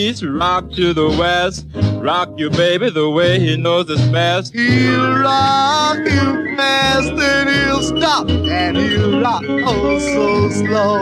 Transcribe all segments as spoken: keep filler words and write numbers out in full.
east, rock to the west. Rock you, baby, the way he knows it's best. He'll rock you fast, then he'll stop, and he'll rock oh so slow.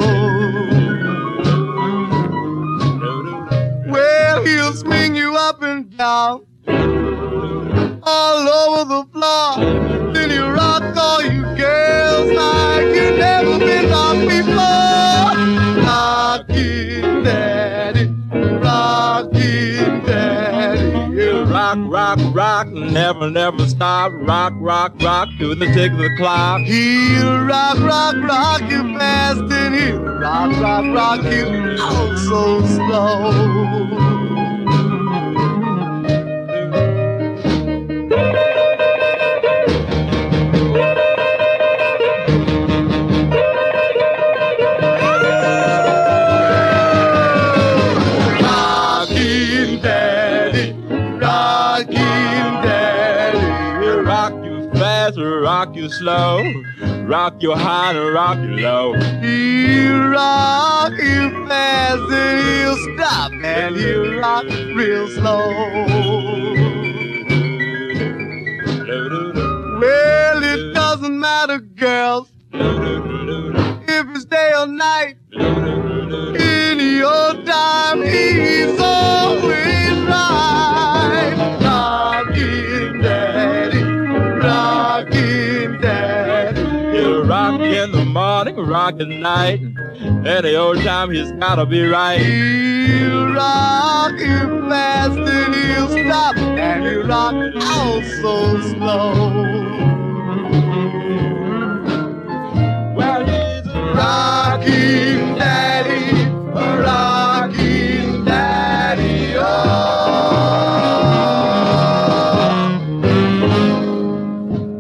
Well, he'll swing you up and down, all over the floor. Then he'll rock all you girls like you never been rocked before. Rockin' Daddy, rockin' Daddy. He'll rock, rock, rock, never, never stop. Rock, rock, rock to the tick of the clock. He'll rock, rock, rock you fast, and he'll rock, rock, rock you oh so slow. Rock you slow, rock you high and rock you low. He'll rock you fast and he'll stop and he'll rock real slow. Well, it doesn't matter, girls, if it's day or night. Any old time, he's always right. Rockin' Daddy, rockin' Daddy. He'll rock in the morning, rock at night. Any old time, he's gotta be right. He'll rock you fast and he'll stop, and he'll rock out so slow.